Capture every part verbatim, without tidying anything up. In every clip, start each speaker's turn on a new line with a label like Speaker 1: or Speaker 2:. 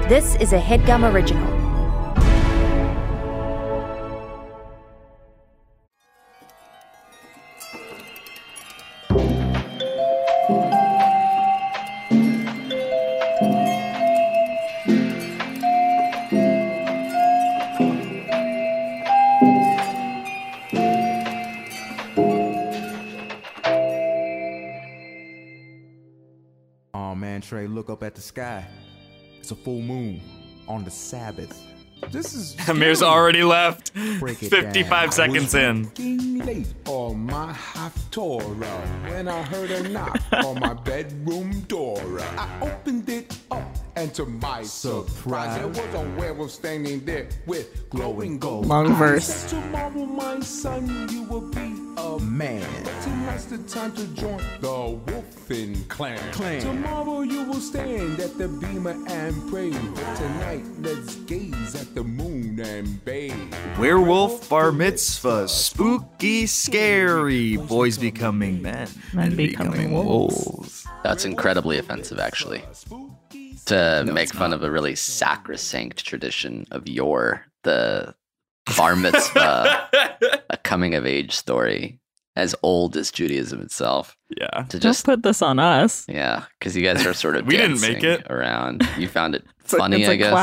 Speaker 1: This is a HeadGum original.
Speaker 2: Oh man, Trey, look up at the sky. It's a full moon on the Sabbath. This is
Speaker 3: Amir's already left.
Speaker 2: Break it
Speaker 3: fifty-five
Speaker 2: down.
Speaker 3: seconds in.
Speaker 4: Working late on my Haftorah when I heard a knock on my bedroom door. I opened it up, and to my surprise, there was a werewolf standing there with glowing gold
Speaker 5: Long
Speaker 4: eyes.
Speaker 5: verse.
Speaker 4: Said, tomorrow, my son, you will be a
Speaker 2: Man.
Speaker 4: But tonight's the time to join the Wolfen clan.
Speaker 2: Clan.
Speaker 4: Tomorrow you will stand at the beamer and pray. Tonight, let's gaze at the moon and bathe.
Speaker 3: Werewolf bar mitzvah, spooky, scary, boys becoming men,
Speaker 5: Men becoming wolves.
Speaker 6: That's incredibly offensive, actually. To make fun of a really sacrosanct tradition of yore, the bar mitzvah, a coming of age story as old as Judaism itself.
Speaker 3: Yeah.
Speaker 6: To
Speaker 5: Just
Speaker 6: just
Speaker 5: put this on us.
Speaker 6: yeah, because you guys are sort of
Speaker 3: We didn't
Speaker 6: dancing
Speaker 3: make it.
Speaker 6: around. You found it
Speaker 5: It's a,
Speaker 6: funny,
Speaker 5: it's a
Speaker 6: I guess.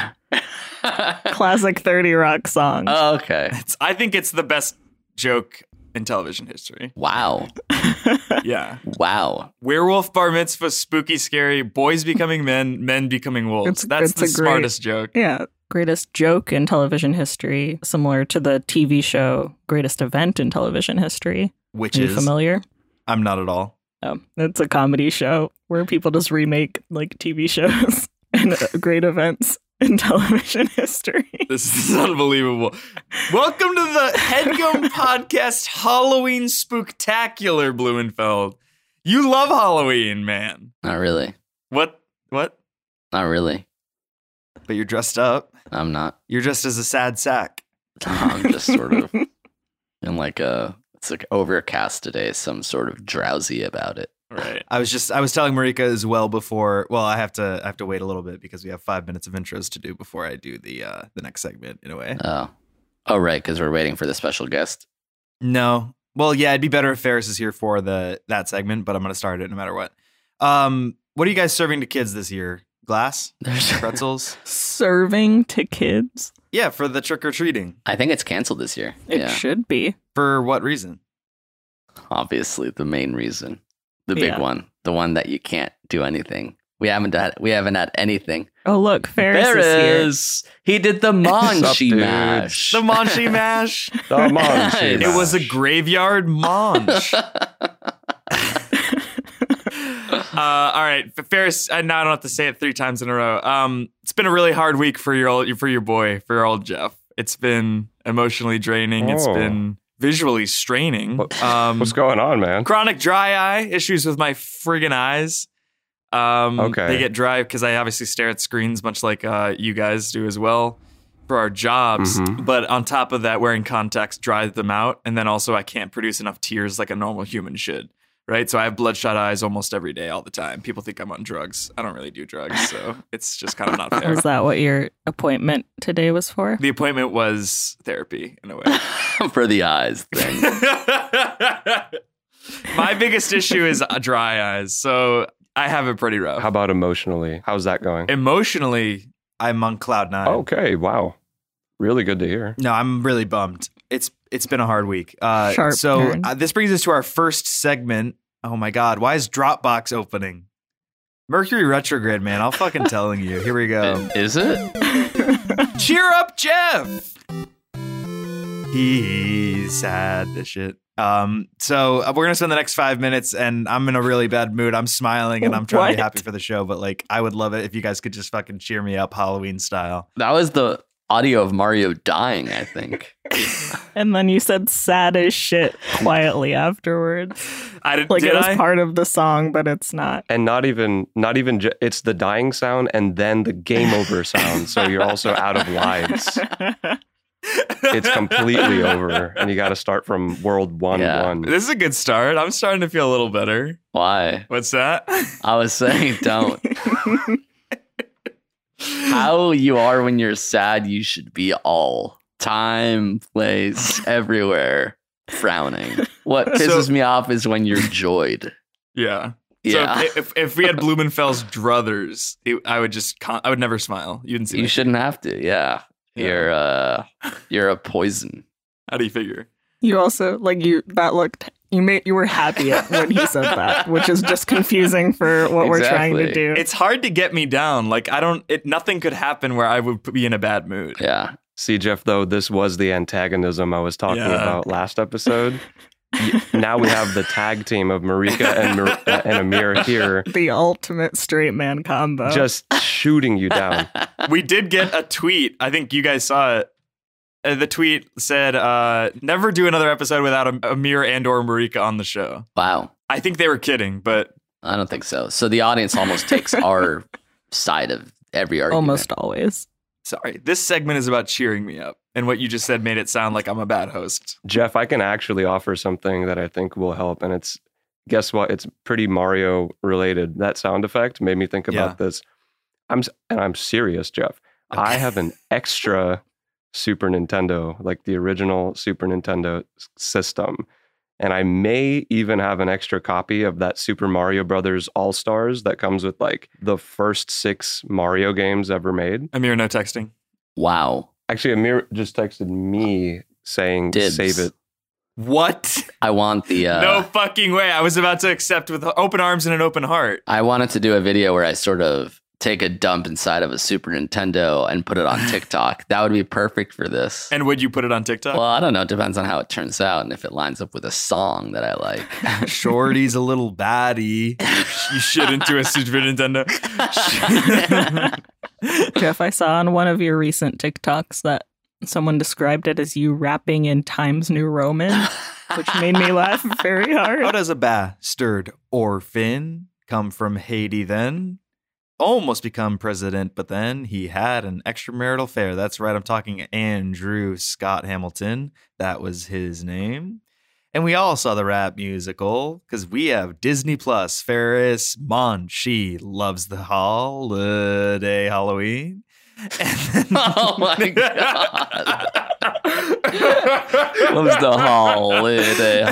Speaker 5: classic. Classic thirty Rock song.
Speaker 6: Oh, okay.
Speaker 3: It's, I think it's the best joke in television history.
Speaker 6: Wow.
Speaker 3: Yeah.
Speaker 6: Wow.
Speaker 3: Werewolf bar mitzvah, spooky, scary, boys becoming men, men becoming wolves.
Speaker 5: It's-
Speaker 3: That's
Speaker 5: it's
Speaker 3: the
Speaker 5: a great-
Speaker 3: smartest joke.
Speaker 5: Yeah. Greatest joke in television history, similar to the T V show Greatest Event in Television History.
Speaker 3: Which
Speaker 5: Are you
Speaker 3: is,
Speaker 5: familiar?
Speaker 3: I'm not at all.
Speaker 5: Oh, it's a comedy show where people just remake like T V shows and uh, great events in television history.
Speaker 3: This is unbelievable. Welcome to the HeadGum Podcast Halloween Spooktacular, Blumenfeld. You love Halloween, man.
Speaker 6: Not really.
Speaker 3: What? What?
Speaker 6: Not really.
Speaker 3: But you're dressed up.
Speaker 6: I'm not.
Speaker 3: You're dressed as a sad sack.
Speaker 6: I'm just sort of in like a, it's like overcast today, some sort of drowsy about it.
Speaker 3: Right. I was just I was telling Marika as well before. Well, I have to I have to wait a little bit because we have five minutes of intros to do before I do the uh, the next segment. In a way.
Speaker 6: Oh. Oh, right, because we're waiting for the special guest.
Speaker 3: No. Well, yeah, it'd be better if Ferris is here for the that segment, but I'm gonna start it no matter what. Um, what are you guys serving to kids this year? Glass,
Speaker 6: There's,
Speaker 3: pretzels.
Speaker 5: Serving to kids?
Speaker 3: Yeah, for the trick or treating.
Speaker 6: I think it's canceled this year.
Speaker 5: It
Speaker 6: yeah,
Speaker 5: should be.
Speaker 3: For what reason?
Speaker 6: obviously the main reason, the big
Speaker 5: Yeah.
Speaker 6: one, the one that you can't do anything. We haven't had we haven't had anything.
Speaker 5: Oh, look, Ferris
Speaker 6: There
Speaker 5: is here.
Speaker 6: is. He did the
Speaker 7: Sup,
Speaker 6: Monchi
Speaker 7: dudes?
Speaker 6: mash.
Speaker 3: The Monchi mash.
Speaker 7: The Monchi
Speaker 6: Nice.
Speaker 3: It was a
Speaker 7: mash.
Speaker 3: graveyard munch. Uh, all right, F- Ferris. I now don't have to say it three times in a row. Um, it's been a really hard week for your old, for your boy, for your old Jeff. It's been emotionally draining. It's
Speaker 7: Oh.
Speaker 3: been visually straining.
Speaker 7: What-
Speaker 3: Um,
Speaker 7: What's going on, man?
Speaker 3: chronic dry eye issues with my friggin' eyes. Um,
Speaker 7: Okay.
Speaker 3: They get dry because I obviously stare at screens, much like uh, you guys do as well for our jobs.
Speaker 7: Mhm.
Speaker 3: But on top of that, wearing contacts dries them out, and then also I can't produce enough tears like a normal human should. Right, so I have bloodshot eyes almost every day, all the time. People think I'm on drugs. I don't really do drugs, so it's just kind of not fair.
Speaker 5: Was that what your appointment today was for?
Speaker 3: The appointment was therapy in a way.
Speaker 6: For the eyes thing.
Speaker 3: My biggest issue is dry eyes, so I have it pretty rough.
Speaker 7: How about emotionally? How's that going?
Speaker 3: Emotionally, I'm on cloud nine.
Speaker 7: Okay, wow. Really good to hear.
Speaker 3: No, I'm really bummed. It's it's been a hard week. Uh,
Speaker 5: Sharp
Speaker 3: so
Speaker 5: turn.
Speaker 3: uh, this brings us to our first segment. Oh my God, why is Dropbox opening? Mercury retrograde, man. I'll fucking telling you. Here we go.
Speaker 6: Is it?
Speaker 3: Cheer up, Jeff. He's sad as shit. Um, so uh, we're gonna spend the next five minutes, and I'm in a really bad mood. I'm smiling and I'm trying to be
Speaker 5: What?
Speaker 3: happy for the show, but like, I would love it if you guys could just fucking cheer me up, Halloween style.
Speaker 6: That was the audio of Mario dying, I think.
Speaker 5: And then you said sad as shit quietly afterwards.
Speaker 3: I didn't.
Speaker 5: Like
Speaker 3: did
Speaker 5: it was
Speaker 3: I?
Speaker 5: part of the song, but it's not.
Speaker 7: And not even, not even, ju- it's the dying sound and then the game over sound. So you're also out of lives. It's completely over. And you got to start from world one,
Speaker 6: Yeah.
Speaker 7: one.
Speaker 3: This is a good start. I'm starting to feel a little better.
Speaker 6: Why?
Speaker 3: What's that?
Speaker 6: I was saying don't.
Speaker 3: How
Speaker 6: how you are when you're sad, you should be all time, place, everywhere, frowning. What pisses
Speaker 3: So-
Speaker 6: me off is when you're joyed.
Speaker 3: Yeah.
Speaker 6: Yeah.
Speaker 3: So if, if we had Blumenfels druthers, it, I would just con- I would never smile. You didn't see
Speaker 6: You
Speaker 3: me.
Speaker 6: shouldn't have to. Yeah.
Speaker 3: Yeah.
Speaker 6: You're uh you're a poison.
Speaker 3: How do you figure?
Speaker 5: You also like you that looked you made you were happy when he said that, which is just confusing for what we're trying to
Speaker 6: Exactly.
Speaker 5: do.
Speaker 3: It's hard to get me down. Like I don't. It nothing could happen where I would be in a bad mood.
Speaker 6: Yeah.
Speaker 7: See, Jeff, though, this was the antagonism I was talking
Speaker 3: Yeah.
Speaker 7: about last episode. Y- now we have the tag team of Marika and, Mar- uh, and Amir here
Speaker 5: the ultimate straight man combo.
Speaker 7: just shooting you down.
Speaker 3: We did get a tweet. I think you guys saw it. Uh, the tweet said, uh, "Never do another episode without Am- Amir and or Marika on the show."
Speaker 6: Wow.
Speaker 3: I think they were kidding, but
Speaker 6: I don't think so. So the audience almost takes our side of every argument.
Speaker 5: almost always.
Speaker 3: sorry. This segment is about cheering me up, and what you just said made it sound like I'm a bad host.
Speaker 7: Jeff, I can actually offer something that I think will help, and it's guess what? It's pretty Mario related. That sound effect made me think about
Speaker 3: Yeah.
Speaker 7: this. I'm s- and I'm serious, Jeff. I have an extra Super Nintendo, like the original Super Nintendo s- system. And I may even have an extra copy of that Super Mario Brothers All Stars that comes with like the first six Mario games ever made.
Speaker 3: Amir, no texting.
Speaker 6: Wow.
Speaker 7: Actually, Amir just texted me saying
Speaker 6: Dibs.
Speaker 7: save it.
Speaker 3: What?
Speaker 6: I want the uh
Speaker 3: no fucking way. I was about to accept with open arms and an open heart.
Speaker 6: I wanted to do a video where I sort of take a dump inside of a Super Nintendo and put it on TikTok. That would be perfect for this.
Speaker 3: And would you put it on TikTok?
Speaker 6: Well, I don't know. It depends on how it turns out and if it lines up with a song that I like.
Speaker 3: Shorty's a little baddie. You shit into a Super Nintendo.
Speaker 5: Jeff, I saw on one of your recent TikToks that someone described it as you rapping in Times New Roman, which made me laugh very hard.
Speaker 3: How does a bastard orphan come from Haiti then? Almost become president, but then he had an extramarital affair. That's right. I'm talking Andrew Scott Hamilton. That was his name. And we all saw the rap musical because we have Disney Plus. Ferris Monchi loves the holiday Halloween. And then-
Speaker 6: Oh my God. Loves the holiday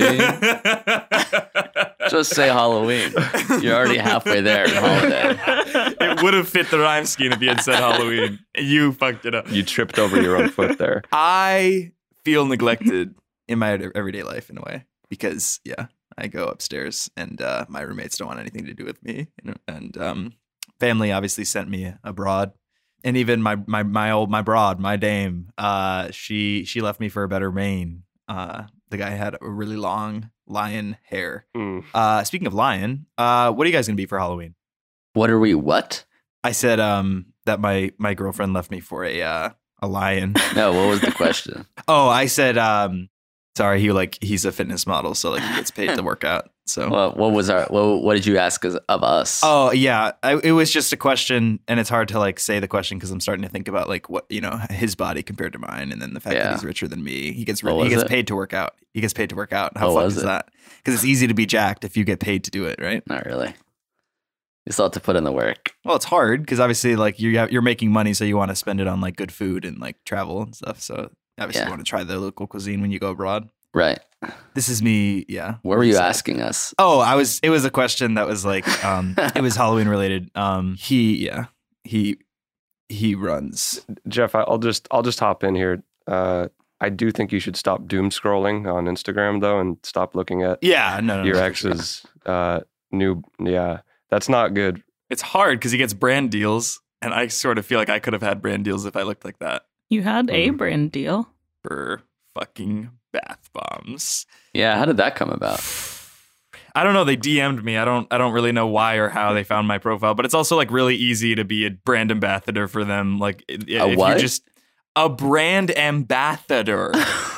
Speaker 6: Halloween. Just say Halloween. You're already halfway there in holiday.
Speaker 3: It would have fit the rhyme scheme if you had said Halloween. You fucked it up.
Speaker 7: You tripped over your own foot there.
Speaker 3: I feel neglected in my everyday life in a way because, yeah, I go upstairs and uh, my roommates don't want anything to do with me. And, and um, family obviously sent me abroad. And even my my my old my broad my dame, uh, she she left me for a better mane. Uh, the guy had a really long lion hair.
Speaker 7: Mm.
Speaker 3: Uh, speaking of lion, uh, what are you guys gonna be for Halloween?
Speaker 6: What are we? What?
Speaker 3: I said um, that my my girlfriend left me for a uh, a lion.
Speaker 6: No, what was the question?
Speaker 3: Oh, I said um, sorry. He like he's a fitness model, so like he gets paid to work out. So.
Speaker 6: What, what was our? What, what did you ask us, of us?
Speaker 3: Oh yeah, I, it was just a question, and it's hard to like say the question because I'm starting to think about like what you know his body compared to mine, and then the fact
Speaker 6: Yeah.
Speaker 3: that he's richer than me. He gets
Speaker 6: What
Speaker 3: he
Speaker 6: was
Speaker 3: gets
Speaker 6: it?
Speaker 3: paid to work out. He gets paid to work out. How
Speaker 6: What
Speaker 3: fun
Speaker 6: was
Speaker 3: is
Speaker 6: it?
Speaker 3: that? Because it's easy to be jacked if you get paid to do it, right?
Speaker 6: Not really. You still have to put in the work.
Speaker 3: Well, it's hard because obviously like you have, you're making money, so you want to spend it on like good food and like travel and stuff. So obviously
Speaker 6: Yeah.
Speaker 3: you want to try the local cuisine when you go abroad.
Speaker 6: Right.
Speaker 3: This is me, yeah.
Speaker 6: What were you
Speaker 3: So-
Speaker 6: asking us?
Speaker 3: Oh, I was. It was a question that was like, um, it was Halloween related. Um, he, yeah, he, he runs.
Speaker 7: Jeff, I- I'll just I'll just hop in here. Uh, I do think you should stop doom scrolling on Instagram though, and stop looking at
Speaker 3: Yeah, no, no,
Speaker 7: your
Speaker 3: no,
Speaker 7: ex's uh, new. Yeah, that's not good.
Speaker 3: It's hard because he gets brand deals, and I sort of feel like I could have had brand deals if I looked like that
Speaker 5: You had a
Speaker 7: Mhm.
Speaker 5: brand deal.
Speaker 3: for fucking bath bombs.
Speaker 6: Yeah, how did that come about?
Speaker 3: I don't know. They D M'd me. I don't. I don't really know why or how they found my profile, but it's also like really easy to be a brand ambassador for them. Like i- if
Speaker 6: what?
Speaker 3: you just a brand ambassador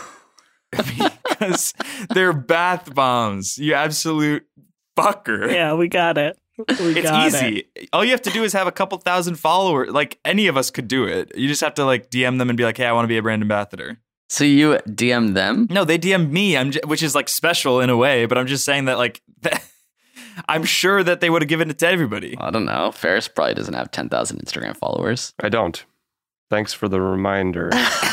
Speaker 3: because they're bath bombs. You absolute fucker.
Speaker 5: Yeah, we got it. We
Speaker 3: It's
Speaker 5: got
Speaker 3: easy.
Speaker 5: it.
Speaker 3: All you have to do is have a couple thousand followers. Like any of us could do it. You just have to like D M them and be like, "Hey, I want to be a brand ambassador."
Speaker 6: So you D M them?
Speaker 3: No, they D M'd me. I'm, j- which is like special in a way, but I'm just saying that like, I'm sure that they would have given it to everybody.
Speaker 6: I don't know. Ferris probably doesn't have ten thousand Instagram followers.
Speaker 7: I don't. Thanks for the reminder.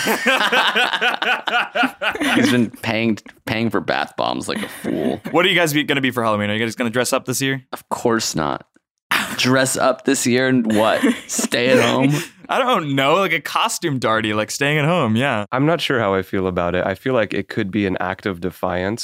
Speaker 6: He's been paying paying for bath bombs like a fool.
Speaker 3: What are you guys going to be for Halloween? Are you guys going to dress up this year?
Speaker 6: Of course not. Dress up this year and what? Stay at home?
Speaker 3: I don't know, like a costume darty, like staying at home. Yeah.
Speaker 7: I'm not sure how I feel about it. I feel like it could be an act of defiance.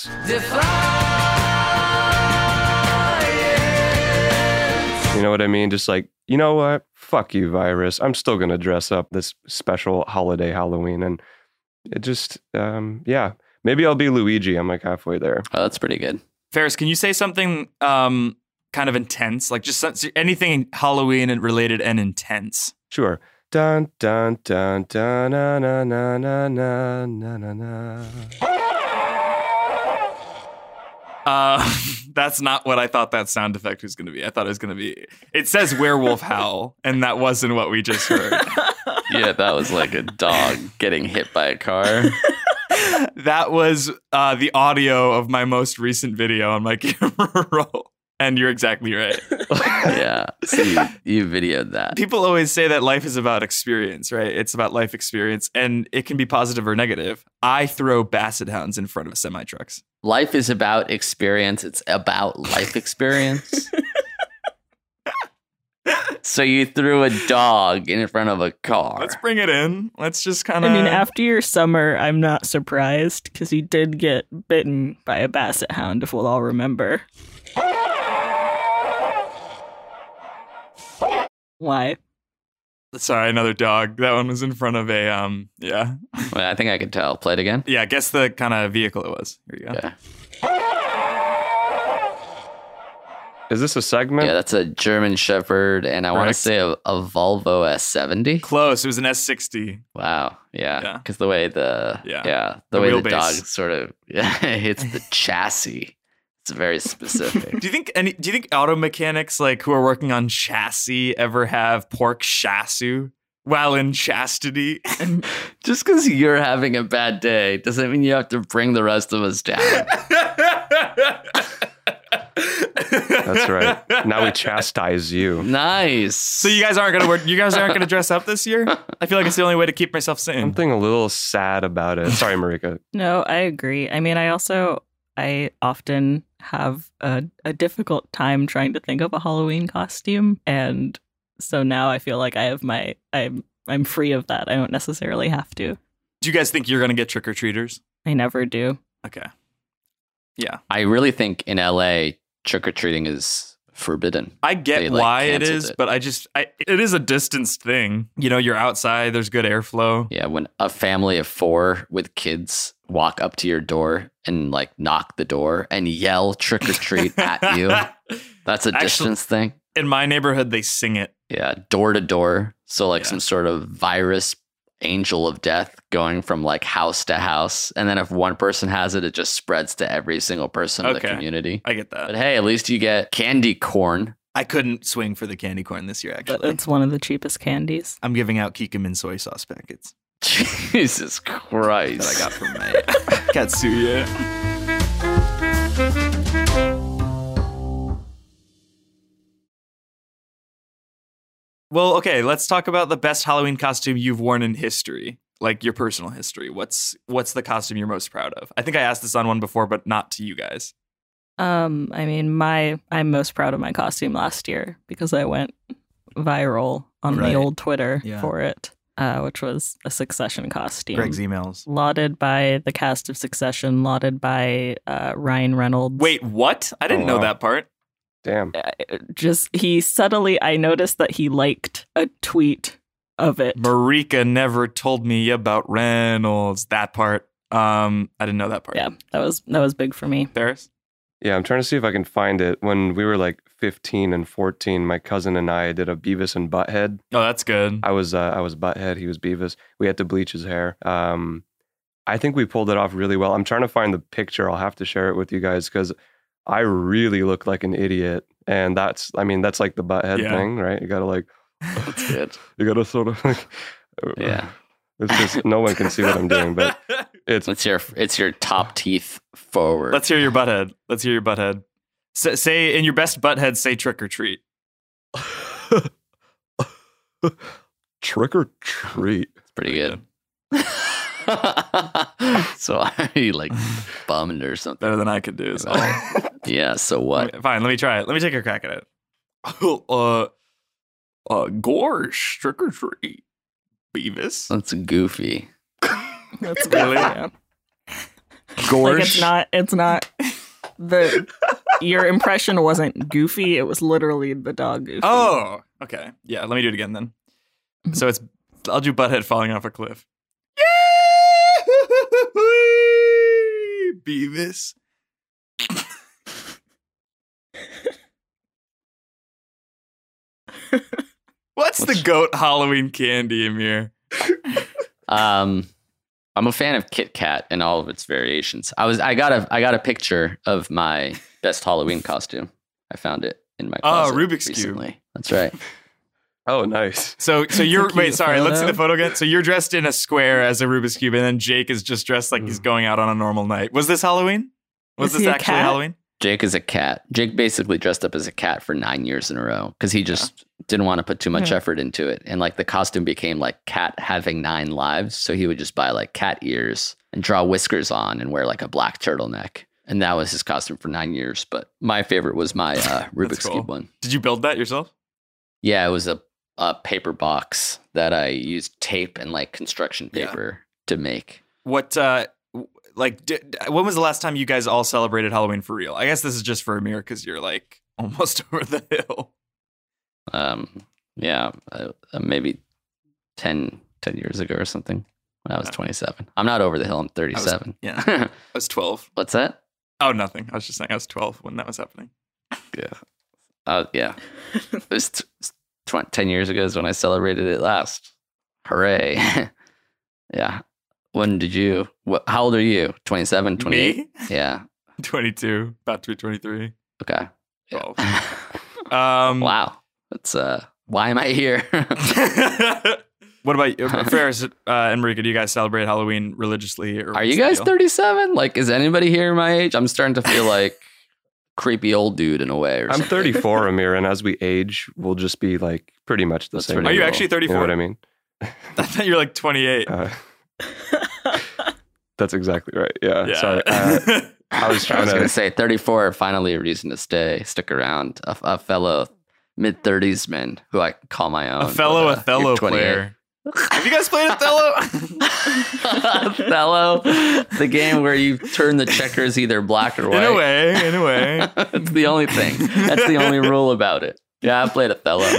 Speaker 7: You know what I mean? Just like, you know what? Fuck you, virus. I'm still going to dress up this special holiday Halloween. And it just, um, yeah. Maybe I'll be Luigi. I'm like halfway there.
Speaker 6: Oh, that's pretty good.
Speaker 3: Ferris, can you say something um, kind of intense? Like just some- anything Halloween and related and intense.
Speaker 7: Sure. Dun, dun, dun, dun, na, na, na, na, na, na, na, na.
Speaker 3: Uh, that's not what I thought that sound effect was going to be. I thought it was going to be, it says werewolf howl, and that wasn't what we just heard.
Speaker 6: Yeah, that was like a dog getting hit by a car.
Speaker 3: That was uh, the audio of my most recent video on my camera roll. And you're exactly right.
Speaker 6: Yeah, so you, you videoed that.
Speaker 3: People always say that life is about experience, right? It's about life experience, and it can be positive or negative. I throw basset hounds in front of semi trucks.
Speaker 6: Life is about experience. It's about life experience. So you threw a dog in front of a car.
Speaker 3: Let's bring it in. Let's just kind of.
Speaker 5: I mean, after your summer, I'm not surprised because you did get bitten by a basset hound, if we'll all remember. Why?
Speaker 3: Sorry, another dog. That one was in front of a, um, yeah.
Speaker 6: Well, I think I could tell. Play it again.
Speaker 3: Yeah, guess the kind of vehicle it was. Here you go.
Speaker 6: Okay.
Speaker 7: Is this a segment?
Speaker 6: Yeah, that's a German Shepherd, and I want to
Speaker 3: Correct.
Speaker 6: say a, a Volvo S seventy.
Speaker 3: Close. It was an S sixty.
Speaker 6: Wow. Yeah.
Speaker 3: Yeah.
Speaker 6: Because the way the
Speaker 3: Yeah.
Speaker 6: yeah, the,
Speaker 3: The
Speaker 6: way the
Speaker 3: wheelbase.
Speaker 6: dog sort of yeah, hits the chassis. It's very specific.
Speaker 3: Do you think any? Do you think auto mechanics like who are working on chassis ever have pork chassis while in chastity?
Speaker 6: Just because you're having a bad day doesn't mean you have to bring the rest of us down.
Speaker 7: That's right. Now we chastise you.
Speaker 6: Nice.
Speaker 3: So you guys aren't gonna work. You guys aren't gonna dress up this year. I feel like it's the only way to keep myself sane.
Speaker 7: Something a little sad about it. Sorry, Marika.
Speaker 5: No, I agree. I mean, I also, I often have a, a difficult time trying to think of a Halloween costume. And so now I feel like I have my, I'm, I'm free of that. I don't necessarily have to.
Speaker 3: Do you guys think you're gonna get trick or treaters?
Speaker 5: I never do.
Speaker 3: Okay. Yeah,
Speaker 6: I really think in L A, trick or treating is forbidden.
Speaker 3: I get
Speaker 6: They, like,
Speaker 3: why it
Speaker 6: canceled
Speaker 3: is,
Speaker 6: it.
Speaker 3: but I just, I, it is a distance thing. You know, you're outside. There's good airflow.
Speaker 6: Yeah, when a family of four with kids walk up to your door and like knock the door and yell trick or treat at you, that's a
Speaker 3: Actually-
Speaker 6: distance thing.
Speaker 3: In my neighborhood, they sing it.
Speaker 6: Yeah, door to door. So like
Speaker 3: Yeah.
Speaker 6: some sort of virus angel of death going from like house to house. And then if one person has it, it just spreads to every single person in the
Speaker 3: Okay.
Speaker 6: community.
Speaker 3: I get that.
Speaker 6: But hey, at least you get candy corn.
Speaker 3: I couldn't swing for the candy corn this year.
Speaker 5: But
Speaker 3: Actually,
Speaker 5: it's one of the cheapest candies.
Speaker 3: I'm giving out Kikkoman soy sauce packets
Speaker 6: Jesus Christ.
Speaker 3: that I got from my Katsuya. Well, okay, let's talk about the best Halloween costume you've worn in history, like your personal history. What's what's the costume you're most proud of? I think I asked this on one before, but not to you guys.
Speaker 5: Um, I mean, my, I'm most proud of my costume last year because I went viral on
Speaker 3: Right.
Speaker 5: the old Twitter
Speaker 3: Yeah.
Speaker 5: for it, uh, which was a Succession costume.
Speaker 3: Greg's emails.
Speaker 5: Lauded by the cast of Succession, lauded by uh, Ryan Reynolds.
Speaker 3: Wait, what? I didn't
Speaker 7: Oh,
Speaker 3: know
Speaker 7: wow.
Speaker 3: that part.
Speaker 7: Damn.
Speaker 5: Uh, just he subtly, I noticed that he liked a tweet of it.
Speaker 3: Marika never told me about Reynolds. That part. Um, I didn't know that part.
Speaker 5: Yeah, that was that was big for me.
Speaker 3: Ferris?
Speaker 7: Yeah, I'm trying to see if I can find it. When we were like fifteen and fourteen, my cousin and I did a Beavis and Butthead.
Speaker 3: Oh, that's good.
Speaker 7: I was uh, I was Butthead, he was Beavis. We had to bleach his hair. Um, I think we pulled it off really well. I'm trying to find the picture. I'll have to share it with you guys because I really look like an idiot. And that's, I mean, that's like the Butthead
Speaker 3: Yeah.
Speaker 7: thing, right? You gotta like,
Speaker 6: That's good.
Speaker 7: you gotta sort of like,
Speaker 6: Yeah.
Speaker 7: It's just no one can see what I'm doing, but it's
Speaker 6: It's your it's your top teeth forward.
Speaker 3: Let's hear your butthead. Let's hear your butthead. So, say in your best butthead, say trick or treat.
Speaker 7: Trick or treat.
Speaker 6: It's pretty good. So are you like bummed or something?
Speaker 3: Better than I could do. So.
Speaker 6: Yeah, so what?
Speaker 3: Fine, let me try it. Let me take a crack at it. uh, uh, Gorsh, trick or treat. Beavis.
Speaker 6: That's goofy.
Speaker 5: That's
Speaker 3: Really?
Speaker 5: yeah.
Speaker 3: Gorsh.
Speaker 5: Like it's not. It's not. The your impression wasn't goofy. It was literally the dog Goofy.
Speaker 3: Oh, okay. Yeah, let me do it again then. So it's I'll do butthead falling off a cliff. Yay! Beavis. What's the goat Halloween candy, Amir?
Speaker 6: Um, I'm a fan of Kit Kat and all of its variations. I was I got a I got a picture of my best Halloween costume. I found it in my
Speaker 3: Oh,
Speaker 6: closet
Speaker 3: Rubik's
Speaker 6: recently.
Speaker 3: Cube.
Speaker 6: That's right.
Speaker 7: Oh, nice.
Speaker 3: So, so you're
Speaker 5: a
Speaker 3: wait.
Speaker 5: cute
Speaker 3: Sorry, let's see
Speaker 5: photo.
Speaker 3: the photo again. So you're dressed in a square as a Rubik's cube, and then Jake is just dressed like he's going out on a normal night. Was this Halloween? Was
Speaker 5: Is
Speaker 3: this
Speaker 5: he a
Speaker 3: actually
Speaker 5: cat?
Speaker 3: Halloween?
Speaker 6: Jake is a cat. Jake basically dressed up as a cat for nine years in a row because he just didn't want to put too much
Speaker 5: Yeah.
Speaker 6: effort into it. And like the costume became like cat having nine lives. So he would just buy like cat ears and draw whiskers on and wear like a black turtleneck. And that was his costume for nine years. But my favorite was my uh, Rubik's
Speaker 3: cool.
Speaker 6: Cube one.
Speaker 3: Did you build that yourself?
Speaker 6: Yeah, it was a, a paper box that I used tape and like construction
Speaker 3: Yeah.
Speaker 6: paper to make.
Speaker 3: What, uh, w- like, did, when was the last time you guys all celebrated Halloween for real? I guess this is just for Amir because you're like almost over the hill.
Speaker 6: Um, yeah, uh, uh, maybe ten, ten years ago or something when I was
Speaker 3: Okay.
Speaker 6: twenty-seven. I'm not over the hill. I'm thirty-seven.
Speaker 3: Yeah, I was twelve.
Speaker 6: What's that?
Speaker 3: Oh, nothing. I was just saying I was twelve when that was happening.
Speaker 6: Yeah. Uh, yeah. It was t- tw- ten years ago is when I celebrated it last. Hooray. Yeah. When did you, what, how old are you? twenty-seven, twenty-eight?
Speaker 3: Me?
Speaker 6: Yeah.
Speaker 3: twenty-two, about to be twenty-three.
Speaker 6: Okay.
Speaker 3: twelve. Um,
Speaker 6: Wow. That's, uh, why am I here?
Speaker 3: What about you? Ferris uh, and Marika, do you guys celebrate Halloween religiously? Or
Speaker 6: Are
Speaker 3: what's
Speaker 6: you
Speaker 3: the
Speaker 6: guys
Speaker 3: deal?
Speaker 6: thirty-seven? Like, is anybody here my age? I'm starting to feel like creepy old dude in a way. Or
Speaker 7: I'm
Speaker 6: something.
Speaker 7: thirty-four, Amir, and as we age, we'll just be like pretty much the
Speaker 6: That's
Speaker 7: same.
Speaker 6: pretty
Speaker 3: Are you
Speaker 6: cool.
Speaker 3: actually
Speaker 7: You know
Speaker 3: thirty-four?
Speaker 7: what I mean?
Speaker 3: I thought you were like twenty-eight.
Speaker 7: Uh, that's exactly right. Yeah.
Speaker 3: yeah.
Speaker 7: Sorry. Uh, I was
Speaker 6: I
Speaker 7: trying
Speaker 6: was going
Speaker 7: to.
Speaker 6: to say thirty-four, finally a reason to stay, stick around. A, a fellow mid thirties man who I call my own.
Speaker 3: A fellow
Speaker 6: but, uh,
Speaker 3: Othello
Speaker 6: you're twenty-eight.
Speaker 3: player. Have you guys played Othello?
Speaker 6: Othello, the game where you turn the checkers either black or white.
Speaker 3: In a way, in a way.
Speaker 6: It's the only thing. That's the only rule about it. Yeah, I played Othello.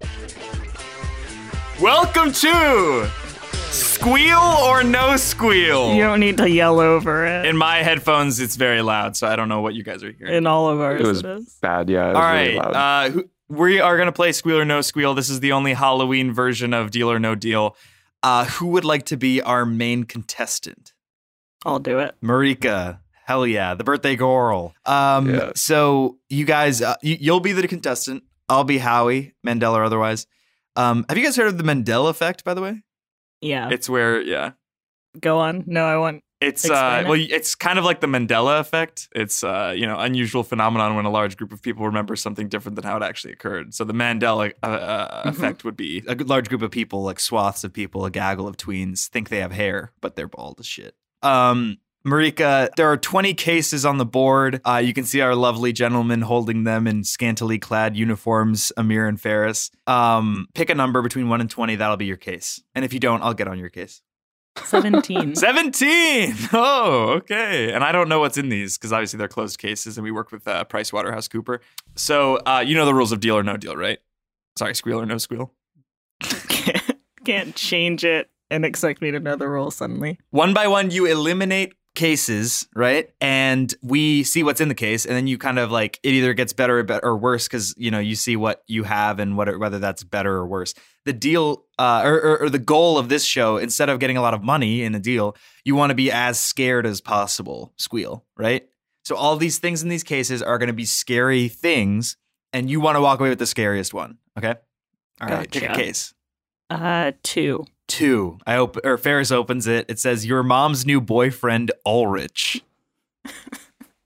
Speaker 3: Welcome to Squeal or No Squeal.
Speaker 5: You don't need to yell over it.
Speaker 3: In my headphones, it's very loud, so I don't know what you guys are hearing.
Speaker 5: In all of ours,
Speaker 7: It was
Speaker 5: it is.
Speaker 7: bad. Yeah. It was
Speaker 3: All
Speaker 7: really
Speaker 3: right,
Speaker 7: loud.
Speaker 3: uh, who, we are going to play Squeal or No Squeal. This is the only Halloween version of Deal or No Deal. Uh, who would like to be our main contestant?
Speaker 5: I'll do it.
Speaker 3: Marika. Hell yeah, the birthday girl. Um,
Speaker 7: Yeah.
Speaker 3: So you guys, uh, you, you'll be the contestant. I'll be Howie, Mandela or otherwise. Um, have you guys heard of the Mandela effect, by the way?
Speaker 5: Yeah.
Speaker 3: It's where, yeah.
Speaker 5: Go on. No, I want.
Speaker 3: It's uh,
Speaker 5: Explain it.
Speaker 3: well, it's kind of like the Mandela effect. It's uh, you know, unusual phenomenon when a large group of people remember something different than how it actually occurred. So the Mandela uh, uh,
Speaker 5: Mhm.
Speaker 3: effect would be a large group of people, like swaths of people, a gaggle of tweens, think they have hair, but they're bald as shit. Um, Marika, there are twenty cases on the board. Uh, you can see our lovely gentlemen holding them in scantily clad uniforms, Amir and Ferris. Um, pick a number between one and twenty. That'll be your case. And if you don't, I'll get on your case.
Speaker 5: seventeen.
Speaker 3: seventeen. Oh, okay. And I don't know what's in these because obviously they're closed cases and we work with uh, PricewaterhouseCooper. So uh, you know the rules of Deal or No Deal, right? Sorry, Squeal or No Squeal.
Speaker 5: can't, can't change it and expect me to know the rules suddenly.
Speaker 3: One by one, you eliminate cases, right? And we see what's in the case, and then you kind of like it either gets better or, better or worse because you know you see what you have and what whether that's better or worse. The deal, uh, or, or, or the goal of this show, instead of getting a lot of money in a deal, you want to be as scared as possible. Squeal, right? So all these things in these cases are going to be scary things, and you want to walk away with the scariest one. Okay. All right. Pick a
Speaker 5: Gotcha.
Speaker 3: case.
Speaker 5: Uh, two.
Speaker 3: Two. I open or Ferris opens it. It says your mom's new boyfriend, Ulrich.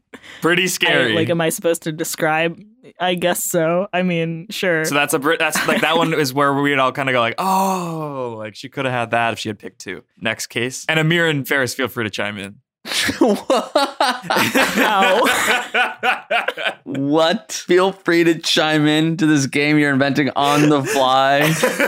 Speaker 3: Pretty scary.
Speaker 5: I, like, am I supposed to describe? I guess so. I mean, sure.
Speaker 3: So that's a Brit. That's like that one is where we'd all kind of go like, oh, like she could have had that if she had picked two. Next case. And Amir and Ferris, feel free to chime in.
Speaker 6: What? Feel free to chime in to this game you're inventing on the fly.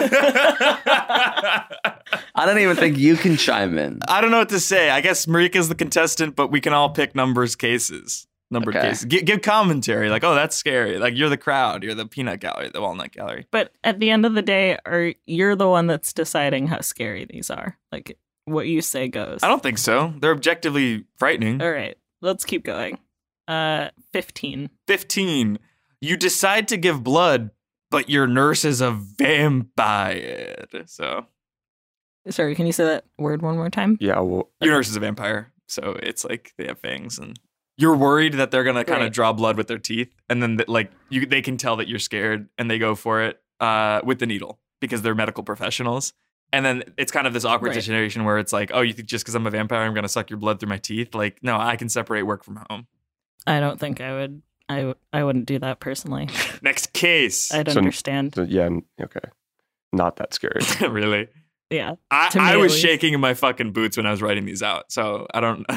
Speaker 6: I don't even think you can chime in.
Speaker 3: I don't know what to say. I guess Marika's the contestant, but we can all pick numbers cases. Numbered
Speaker 6: Okay.
Speaker 3: cases. G- give commentary. Like, oh, that's scary. Like, you're the crowd. You're the peanut gallery, the walnut gallery.
Speaker 5: But at the end of the day, are you're the one that's deciding how scary these are? Like, what you say goes.
Speaker 3: I don't think so. They're objectively frightening.
Speaker 5: All right, let's keep going. Uh, fifteen.
Speaker 3: fifteen. You decide to give blood, but your nurse is a vampire. So,
Speaker 5: Sorry, can you say that word one more time?
Speaker 7: Yeah, well,
Speaker 3: your nurse is a vampire. So it's like they have fangs, and you're worried that they're gonna kind of
Speaker 5: Right.
Speaker 3: draw blood with their teeth, and then like you, they can tell that you're scared, and they go for it uh, with the needle because they're medical professionals. And then it's kind of this awkward
Speaker 5: Right.
Speaker 3: situation where it's like, oh, you think just because I'm a vampire, I'm gonna suck your blood through my teeth? Like, no, I can separate work from home.
Speaker 5: I don't think I would. I, w- I wouldn't do that personally.
Speaker 3: Next case.
Speaker 5: I'd
Speaker 7: So-
Speaker 5: understand.
Speaker 7: so yeah, n- okay. Not that scary.
Speaker 3: Really?
Speaker 5: Yeah.
Speaker 3: I,
Speaker 5: To me,
Speaker 3: I
Speaker 5: at
Speaker 3: was
Speaker 5: least.
Speaker 3: shaking in my fucking boots when I was writing these out. So I don't.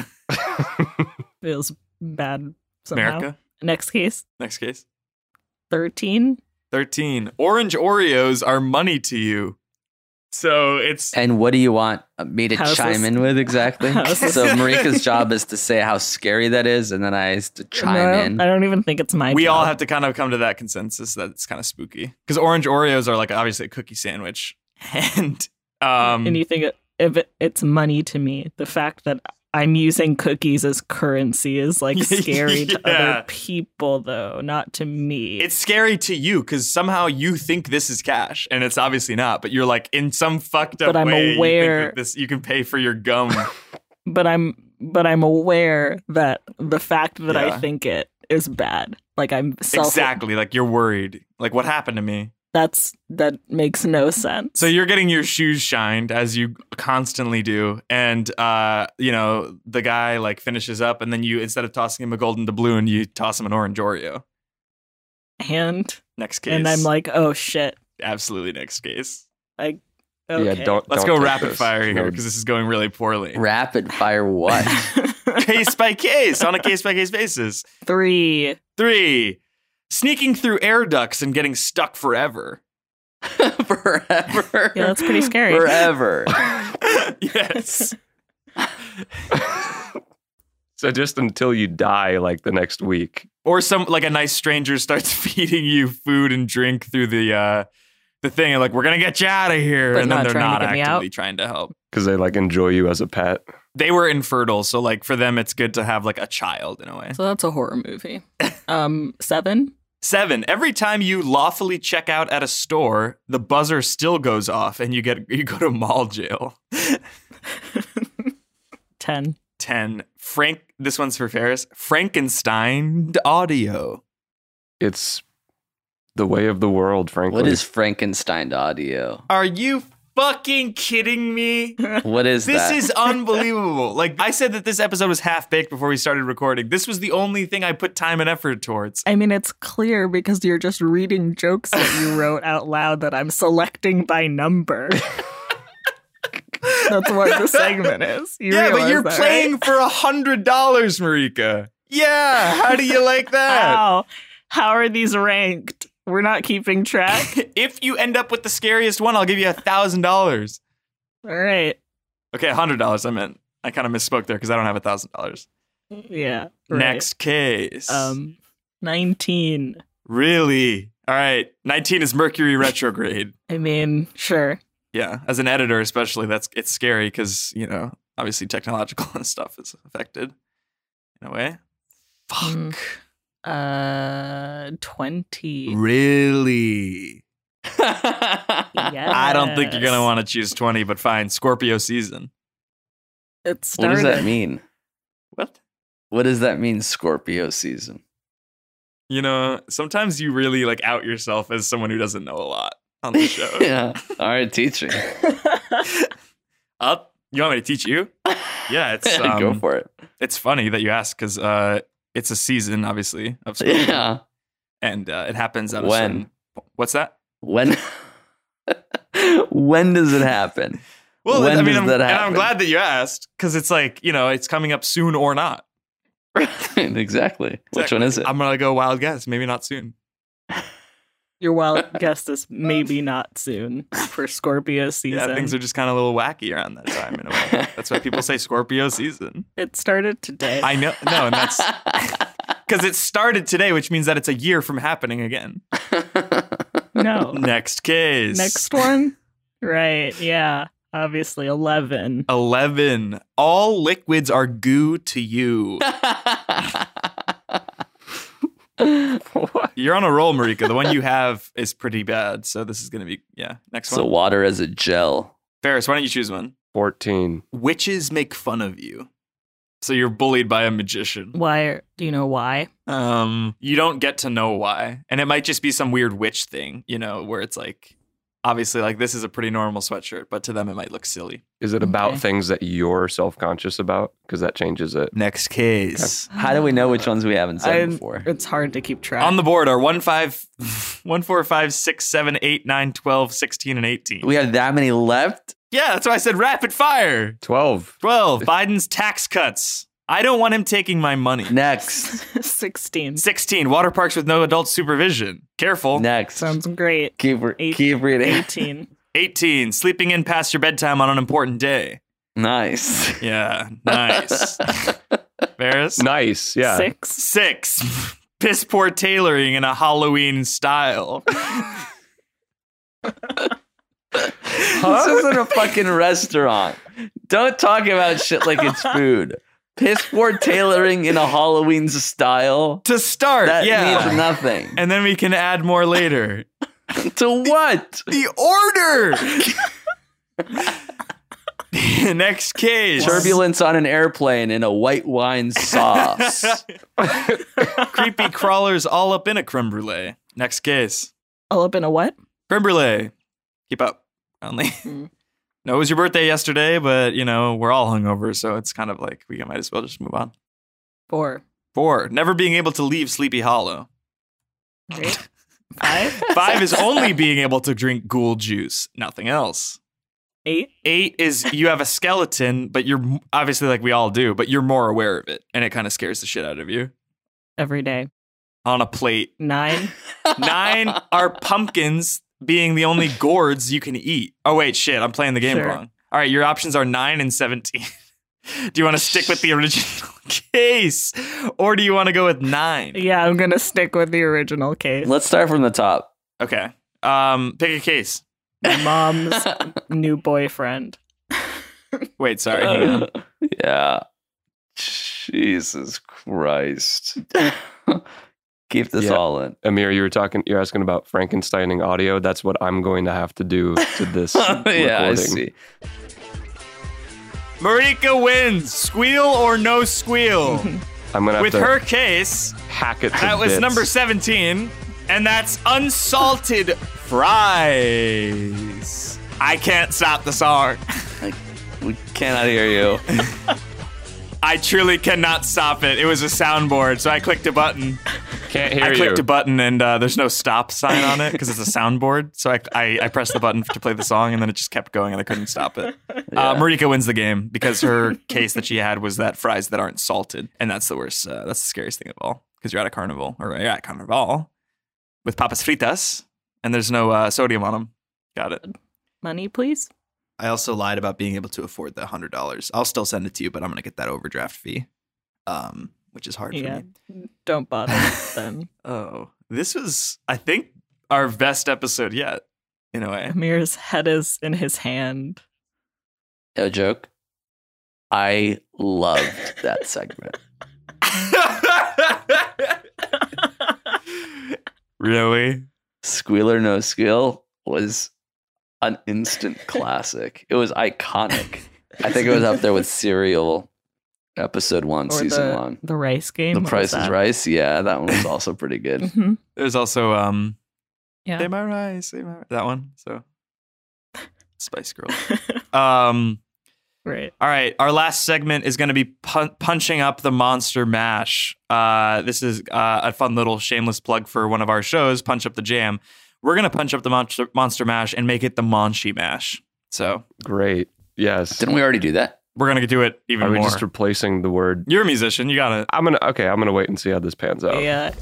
Speaker 5: Feels bad somehow.
Speaker 3: America.
Speaker 5: Next case.
Speaker 3: Next case.
Speaker 5: thirteen.
Speaker 3: thirteen. Orange Oreos are money to you. So it's.
Speaker 6: And what do you want me to
Speaker 5: How's
Speaker 6: chime
Speaker 5: this-
Speaker 6: in with exactly?
Speaker 5: how's this-
Speaker 6: So Marika's job is to say how scary that is, and then I have to chime
Speaker 5: No, I don't-
Speaker 6: in.
Speaker 5: I don't even think it's my
Speaker 3: We
Speaker 5: job.
Speaker 3: all have to kind of come to that consensus that it's kind of spooky. Because orange Oreos are like obviously a cookie sandwich. And. Um,
Speaker 5: and you think it, if it, it's money to me, the fact that I'm using cookies as currency is like scary to
Speaker 3: Yeah.
Speaker 5: other people, though, not to me.
Speaker 3: It's scary to you because somehow you think this is cash, and it's obviously not. But you're like in some fucked up
Speaker 5: But I'm
Speaker 3: way. You, think
Speaker 5: aware-
Speaker 3: that this, you can pay for your gum.
Speaker 5: but I'm but I'm aware that the fact that
Speaker 3: Yeah.
Speaker 5: I think it is bad. Like I'm self.
Speaker 3: Exactly. Like you're worried. Like what happened to me?
Speaker 5: That's that makes no sense.
Speaker 3: So you're getting your shoes shined as you constantly do, and uh, you know the guy like finishes up, and then you instead of tossing him a golden doubloon, you toss him an orange Oreo.
Speaker 5: and
Speaker 3: Next case,
Speaker 5: and I'm like, oh shit.
Speaker 3: absolutely next case.
Speaker 5: Like okay.
Speaker 7: Yeah, don't.
Speaker 3: Let's
Speaker 7: don't
Speaker 3: go
Speaker 7: take
Speaker 3: rapid
Speaker 7: this.
Speaker 3: fire here
Speaker 7: No,
Speaker 3: because this is going really poorly.
Speaker 6: Rapid fire what?
Speaker 3: Case by case on a case by case basis.
Speaker 5: Three.
Speaker 3: Three, sneaking through air ducts and getting stuck forever.
Speaker 6: Forever.
Speaker 5: Yeah, that's pretty scary.
Speaker 6: Forever.
Speaker 3: Yes.
Speaker 7: So just until you die, like the next week.
Speaker 3: Or some like a nice stranger starts feeding you food and drink through the uh the thing and like we're gonna get you out of here,
Speaker 5: But
Speaker 3: and then
Speaker 5: not
Speaker 3: they're
Speaker 5: trying to
Speaker 3: not
Speaker 5: get me
Speaker 3: actively
Speaker 5: out?
Speaker 3: trying to help.
Speaker 7: Because they like enjoy you as a pet.
Speaker 3: They were infertile, so like for them it's good to have like a child in a way.
Speaker 5: So that's a horror movie. Um, seven.
Speaker 3: Seven. Every time you lawfully check out at a store, the buzzer still goes off and you get you go to mall jail.
Speaker 5: Ten.
Speaker 3: Ten. Frank this one's for Ferris. Frankenstein audio.
Speaker 7: It's the way of the world, frankly.
Speaker 6: What is Frankenstein audio?
Speaker 3: Are you fucking kidding me?
Speaker 6: What is
Speaker 3: This
Speaker 6: that?
Speaker 3: is unbelievable. Like I said that this episode was half baked before we started recording. This was the only thing I put time and effort towards.
Speaker 5: I mean, it's clear because you're just reading jokes that you wrote out loud that I'm selecting by number. That's what the segment is. You
Speaker 3: yeah, but
Speaker 5: realize
Speaker 3: you're
Speaker 5: that,
Speaker 3: playing
Speaker 5: right?
Speaker 3: for a hundred dollars, Marika. Yeah, how do you like that?
Speaker 5: How? How are these ranked? We're not keeping track.
Speaker 3: If you end up with the scariest one, I'll give you a thousand dollars.
Speaker 5: All right.
Speaker 3: Okay, a hundred dollars. I meant I kind of misspoke there because I don't have a thousand dollars.
Speaker 5: Yeah. right.
Speaker 3: Next case.
Speaker 5: Um, nineteen.
Speaker 3: Really? All right. Nineteen is Mercury retrograde.
Speaker 5: I mean, sure.
Speaker 3: Yeah, as an editor, especially, that's it's scary because you know obviously technological stuff is affected in a way. Fuck.
Speaker 5: Mm. Uh, twenty.
Speaker 3: Really?
Speaker 5: Yes.
Speaker 3: I don't think you're gonna want to choose twenty, but fine. Scorpio season.
Speaker 5: It
Speaker 6: What
Speaker 5: started.
Speaker 6: does that mean?
Speaker 3: What?
Speaker 6: What does that mean, Scorpio season?
Speaker 3: You know, sometimes you really like out yourself as someone who doesn't know a lot on the show.
Speaker 6: Yeah. All right, teach me.
Speaker 3: Up. You want me to teach you? Yeah, it's um,
Speaker 6: Go for it.
Speaker 3: It's funny that you ask because uh, it's a season, obviously, of school.
Speaker 6: Yeah.
Speaker 3: And uh, it happens at a
Speaker 6: When?
Speaker 3: certain... What's that?
Speaker 6: When when does it happen?
Speaker 3: Well,
Speaker 6: When
Speaker 3: I mean,
Speaker 6: does
Speaker 3: I'm,
Speaker 6: that
Speaker 3: and I'm
Speaker 6: happen?
Speaker 3: glad that you asked, because it's like, you know, it's coming up soon or not.
Speaker 6: Exactly. Which
Speaker 3: Exactly.
Speaker 6: one is it?
Speaker 3: I'm going to go wild guess. Maybe not soon.
Speaker 5: Your wild guess is maybe not soon for Scorpio season.
Speaker 3: Yeah, things are just kind of a little wacky around that time in a way. That's why people say Scorpio season.
Speaker 5: It started today.
Speaker 3: I know. No, and that's because it started today, which means that it's a year from happening again.
Speaker 5: no.
Speaker 3: Next case.
Speaker 5: Next one? Right. Yeah. Obviously, eleven.
Speaker 3: eleven. All liquids are goo to you. You're on a roll, Marika. The one you have is pretty bad. So this is going to be, yeah. Next
Speaker 6: So
Speaker 3: one.
Speaker 6: water as a gel.
Speaker 3: Ferris, why don't you choose one?
Speaker 7: fourteen.
Speaker 3: Witches make fun of you. So you're bullied by a magician.
Speaker 5: Why? Are, do you know why?
Speaker 3: Um, you don't get to know why. And it might just be some weird witch thing, you know, where it's like, obviously, like this is a pretty normal sweatshirt, but to them it might look silly.
Speaker 7: Is it about
Speaker 5: Okay.
Speaker 7: things that you're self-conscious about? Because that changes it.
Speaker 3: Next case.
Speaker 6: How do we know which ones we haven't said
Speaker 5: I-
Speaker 6: before?
Speaker 5: It's hard to keep track.
Speaker 3: On the board are one, five, one, four, five, six, seven, eight, nine, twelve, sixteen, and eighteen.
Speaker 6: We have that many left?
Speaker 3: Yeah, that's why I said rapid fire.
Speaker 7: twelve.
Speaker 3: twelve. Biden's tax cuts. I don't want him taking my money.
Speaker 6: Next.
Speaker 5: sixteen.
Speaker 3: sixteen. Water parks with no adult supervision. Careful.
Speaker 6: Next.
Speaker 5: Sounds great.
Speaker 6: keep, re-
Speaker 5: Eight-
Speaker 6: keep reading.
Speaker 5: eighteen.
Speaker 3: eighteen. Sleeping in past your bedtime on an important day.
Speaker 6: Nice.
Speaker 3: Yeah, nice. Ferris?
Speaker 7: Nice. Yeah.
Speaker 5: Six.
Speaker 3: Six. Piss poor tailoring in a Halloween style.
Speaker 6: This isn't a fucking restaurant. Don't talk about shit like it's food. Piss poor tailoring in a Halloween style.
Speaker 3: To start,
Speaker 6: That
Speaker 3: yeah.
Speaker 6: means nothing.
Speaker 3: And then we can add more later.
Speaker 6: To what?
Speaker 3: The order! Next case.
Speaker 6: Turbulence on an airplane in a white wine sauce.
Speaker 3: Creepy crawlers all up in a creme brulee. Next case.
Speaker 5: All up in a what?
Speaker 3: Creme brulee. Keep up. Only.
Speaker 5: Mm.
Speaker 3: No, it was your birthday yesterday, but, you know, we're all hungover, so it's kind of like we might as well just move on.
Speaker 5: Four.
Speaker 3: Four. Never being able to leave Sleepy Hollow.
Speaker 5: Right? Five.
Speaker 3: Five is only being able to drink ghoul juice. Nothing else.
Speaker 5: Eight.
Speaker 3: Eight is you have a skeleton, but you're obviously like we all do, but you're more aware of it, and it kind of scares the shit out of you.
Speaker 5: Every day.
Speaker 3: On a plate.
Speaker 5: Nine.
Speaker 3: Nine are pumpkins being the only gourds you can eat. Oh, wait, shit. I'm playing the game
Speaker 5: Sure.
Speaker 3: wrong. All right, your options are nine and seventeen. Do you want to stick with the original case, or do you want to go with nine?
Speaker 5: Yeah, I'm gonna stick with the original case.
Speaker 6: Let's start from the top.
Speaker 3: Okay. Um, pick a case.
Speaker 5: My mom's new boyfriend.
Speaker 3: Wait, sorry. hang on.
Speaker 6: Yeah. Jesus Christ. Keep this
Speaker 7: Yeah.
Speaker 6: all in.
Speaker 7: Amir, you were talking. You're asking about Frankensteining audio. That's what I'm going to have to do to this
Speaker 6: yeah, I
Speaker 7: recording.
Speaker 6: see.
Speaker 3: Marika wins. Squeal or no squeal.
Speaker 7: I'm gonna have
Speaker 3: With
Speaker 7: to
Speaker 3: her case,
Speaker 7: hack it. To
Speaker 3: that was
Speaker 7: bits.
Speaker 3: number seventeen, and that's unsalted fries. I can't stop the song.
Speaker 6: We cannot hear you.
Speaker 3: I truly cannot stop it. It was a soundboard, so I clicked a button.
Speaker 7: Can't hear
Speaker 3: I
Speaker 7: you.
Speaker 3: clicked a button, and uh, there's no stop sign on it because it's a soundboard. So I, I, I pressed the button to play the song, and then it just kept going, and I couldn't stop it. Uh, Marika wins the game because her case that she had was that fries that aren't salted, and that's the worst. Uh, that's the scariest thing of all because you're at a carnival, or you're at Carnival with papas fritas, and there's no uh, sodium on them. Got it.
Speaker 5: Money, please.
Speaker 3: I also lied about being able to afford the one hundred dollars. I'll still send it to you, but I'm going to get that overdraft fee, um, which is hard
Speaker 5: Yeah.
Speaker 3: for me.
Speaker 5: Don't bother then.
Speaker 3: Oh, this was, I think, our best episode yet, in a way.
Speaker 5: Amir's head is in his hand.
Speaker 6: No joke. I loved that segment.
Speaker 3: Really?
Speaker 6: Squealer No Squeal was an instant classic. It was iconic. I think it was up there with Serial episode one,
Speaker 5: Or
Speaker 6: season
Speaker 5: the,
Speaker 6: one.
Speaker 5: the rice game.
Speaker 6: The
Speaker 5: What
Speaker 6: Price
Speaker 5: was
Speaker 6: is
Speaker 5: that?
Speaker 6: Rice. Yeah, that one was also pretty good.
Speaker 5: Mhm.
Speaker 3: There's also um,
Speaker 5: Yeah.
Speaker 3: Say My Rice, Say My That one. So, Spice Girls. um,
Speaker 5: Right.
Speaker 3: All right, our last segment is going to be pun- punching up the Monster Mash. Uh, this is uh, a fun little shameless plug for one of our shows, Punch Up the Jam. We're going to punch up the Monster, Monster Mash and make it the Monchi Mash. So
Speaker 7: Great. Yes.
Speaker 6: Didn't we already do that?
Speaker 3: we're going to do it even
Speaker 7: Are we
Speaker 3: more.
Speaker 7: just replacing the word?
Speaker 3: You're a musician. You got it.
Speaker 7: I'm gonna okay. I'm gonna wait and see how this pans out.
Speaker 5: Yeah.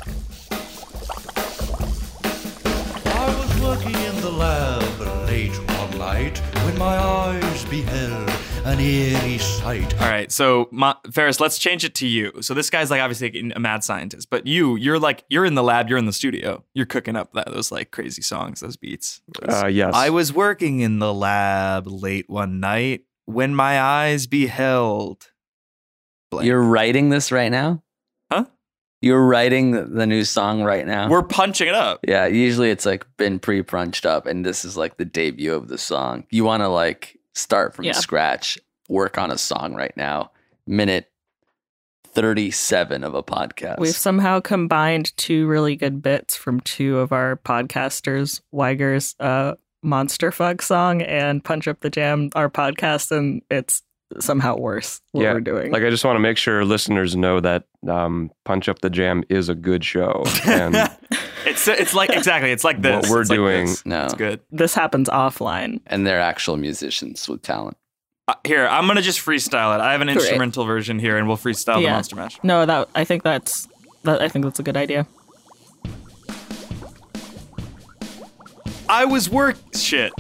Speaker 8: I was working in the lab late one night when my eyes beheld an eerie sight.
Speaker 3: All right, so Ma- Ferris, let's change it to you. So this guy's like obviously a mad scientist, but you, you're like you're in the lab, you're in the studio, you're cooking up that, those like crazy songs, those beats.
Speaker 7: Uh, yes.
Speaker 3: I was working in the lab late one night when my eyes beheld. Blank.
Speaker 6: You're writing this right now?
Speaker 3: Huh?
Speaker 6: You're writing the new song right now?
Speaker 3: We're punching it up.
Speaker 6: Yeah, usually it's like been pre-punched up, and this is like the debut of the song. You want to like start from
Speaker 5: Yeah.
Speaker 6: scratch, work on a song right now. Minute thirty-seven of a podcast.
Speaker 5: We've somehow combined two really good bits from two of our podcasters, Weiger's uh, Monster Fuck song and Punch Up the Jam, our podcast, and it's somehow worse what
Speaker 7: yeah,
Speaker 5: we're doing.
Speaker 7: Like I just want to make sure listeners know that um, Punch Up the Jam is a good show, and
Speaker 3: It's it's like exactly. It's like this.
Speaker 7: what we're
Speaker 3: It's like
Speaker 7: doing.
Speaker 3: this.
Speaker 6: No.
Speaker 3: It's good.
Speaker 5: This happens offline.
Speaker 6: And they're actual musicians with talent.
Speaker 3: Uh, here, I'm gonna just freestyle it. I have an
Speaker 5: Great.
Speaker 3: instrumental version here, and we'll freestyle the
Speaker 5: Yeah.
Speaker 3: Monster Mash.
Speaker 5: No, that I think that's that. I think that's a good idea.
Speaker 3: I was work shit.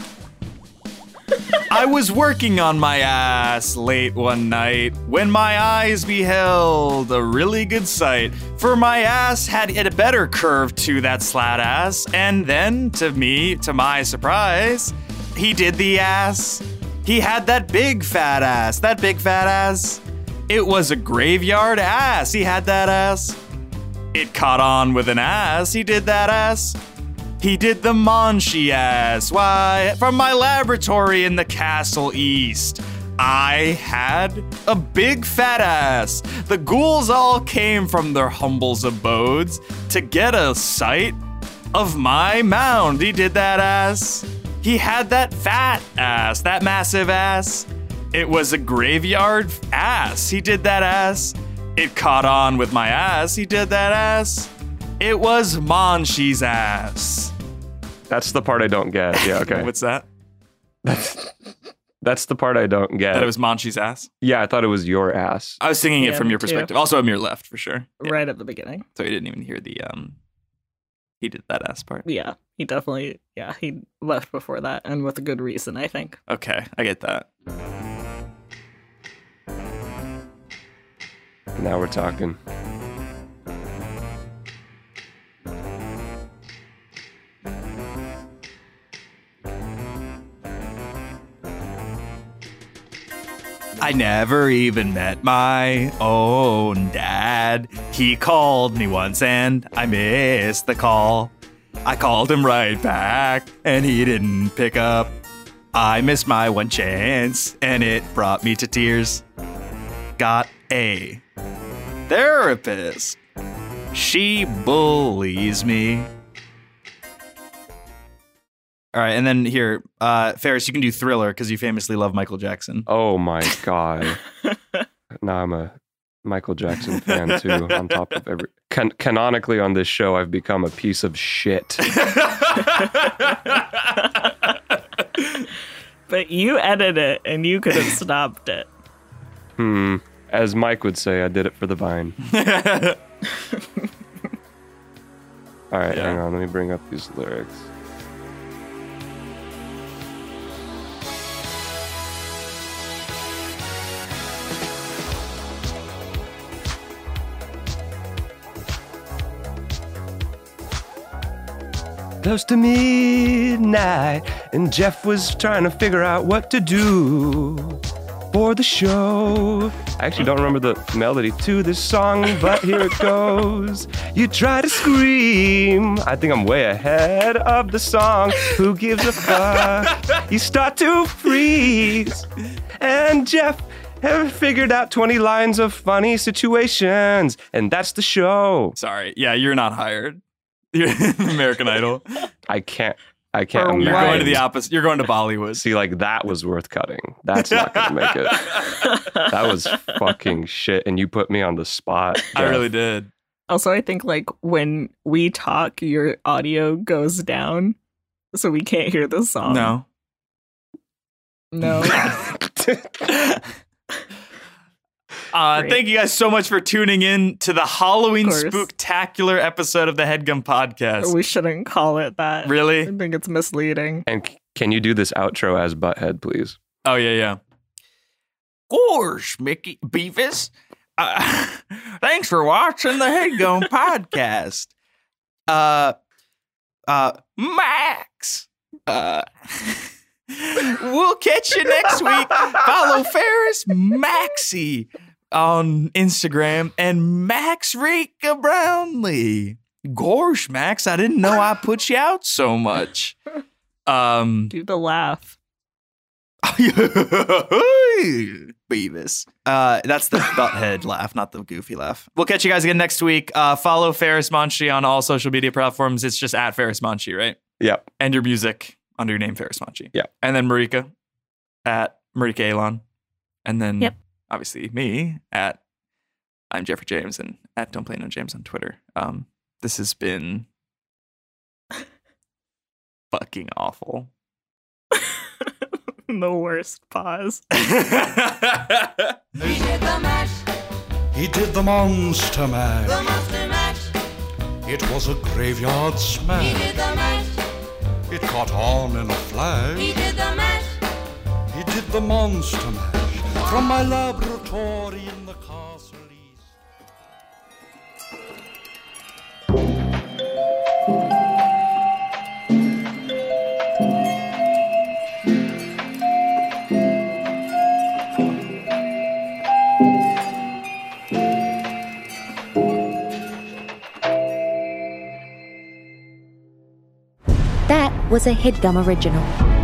Speaker 3: I was working on my ass late one night when my eyes beheld a really good sight. For my ass had a better curve to that slat ass, and then to me, to my surprise, he did the ass. He had that big fat ass, that big fat ass. It was a graveyard ass. He had that ass. It caught on with an ass. He did that ass. He did the Monchi ass. Why? From my laboratory in the Castle East. I had a big fat ass. The ghouls all came from their humble abodes to get a sight of my mound. He did that ass. He had that fat ass, that massive ass. It was a graveyard ass. He did that ass. It caught on with my ass. He did that ass. It was Monchi's ass.
Speaker 7: That's the part I don't get. Yeah, okay.
Speaker 3: What's that?
Speaker 7: That's that's the part I don't get.
Speaker 3: That it was Monchi's ass?
Speaker 7: yeah, I thought it was your ass.
Speaker 3: I was singing it
Speaker 5: Yeah,
Speaker 3: from
Speaker 5: me
Speaker 3: your
Speaker 5: too.
Speaker 3: perspective. Also, I'm your left for sure. Yeah.
Speaker 5: Right at the beginning.
Speaker 3: So he didn't even hear the um. He did that ass part.
Speaker 5: Yeah, he definitely. Yeah, he left before that, and with a good reason, I think.
Speaker 3: Okay, I get that.
Speaker 7: Now we're talking.
Speaker 3: I never even met my own dad. He called me once and I missed the call. I called him right back and he didn't pick up. I missed my one chance and it brought me to tears. Got a therapist. She bullies me. All right, and then here, uh, Ferris, you can do Thriller because you famously love Michael Jackson.
Speaker 7: Oh my god. Now I'm a Michael Jackson fan too. On top of every can- canonically on this show, I've become a piece of shit.
Speaker 5: But you edited it, and you could have stopped it.
Speaker 7: Hmm. As Mike would say, I did it for the vine. All right,
Speaker 3: Yeah.
Speaker 7: hang on. Let me bring up these lyrics. Close to midnight, and Jeff was trying to figure out what to do for the show. I actually don't remember the melody to this song, but here it goes. You try to scream. I think I'm way ahead of the song. Who gives a fuck? You start to freeze. And Jeff have figured out twenty lines of funny situations, and that's the show.
Speaker 3: Sorry. Yeah, you're not hired. You're American Idol.
Speaker 7: I can't. I can't
Speaker 5: For
Speaker 7: imagine.
Speaker 3: You're going to the opposite. You're going to Bollywood.
Speaker 7: See, like that was worth cutting. That's not going to make it. That was fucking shit. And you put me on the spot.
Speaker 3: I
Speaker 7: Jeff.
Speaker 3: really did.
Speaker 5: Also, I think like when we talk, your audio goes down, so we can't hear the song.
Speaker 3: No.
Speaker 5: No.
Speaker 3: Uh,
Speaker 5: Great.
Speaker 3: thank you guys so much for tuning in to the Halloween
Speaker 5: Of course.
Speaker 3: spooktacular episode of the Headgum Podcast.
Speaker 5: We shouldn't call it that.
Speaker 3: Really?
Speaker 5: I think it's misleading.
Speaker 7: And c- can you do this outro as Butthead, please?
Speaker 3: Oh, yeah, yeah. Gosh, Mickey Beavis. Uh, thanks for watching the Headgum Podcast. Uh, uh, Max. Uh, we'll catch you next week. Follow Ferris Maxie on Instagram and Max Rika Brownlee. Gosh, Max, I didn't know I put you out so much. Um,
Speaker 5: Do the laugh.
Speaker 3: Beavis. Uh, that's the butthead laugh, not the goofy laugh. We'll catch you guys again next week. Uh, follow Ferris Monchi on all social media platforms. It's just at Ferris Monchi, right?
Speaker 7: Yep.
Speaker 3: And your music under your name, Ferris Monchi.
Speaker 7: Yep.
Speaker 3: And then Marika at Marika Elon. And then
Speaker 5: Yep.
Speaker 3: obviously me at I'm Jeffrey James and at Don't Play No James on Twitter. Um, this has been fucking awful.
Speaker 5: The worst pause.
Speaker 8: He did the mash. He did the monster mash. The monster mash. It was a graveyard smash. He did the mash. It caught on in a flash. He did the mash. He did the monster mash. From my laboratory in the castle east.
Speaker 1: That was a HeadGum original.